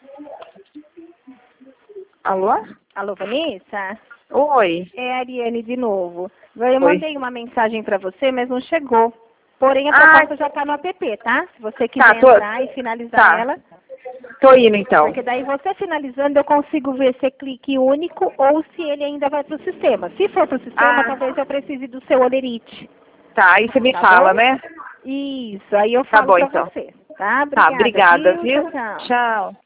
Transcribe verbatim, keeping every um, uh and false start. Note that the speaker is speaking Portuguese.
Alô? Alô, Vanessa? Oi. É a Ariane de novo. Eu mandei uma mensagem para você, mas não chegou. Porém, a Ah, proposta já está no app, tá? Se você quiser tá, tô... entrar e finalizar tá. ela. Tô indo, então. Porque daí você finalizando, eu consigo ver se é clique único ou se ele ainda vai para o sistema. Se for para o sistema, Ah. talvez eu precise do seu olerite. Tá, aí você me Tá fala, bom? né? Isso, aí eu Tá falo bom, para então. você. Tá? Tá, Obrigada, obrigada, viu? viu? Tchau, tchau. Tchau.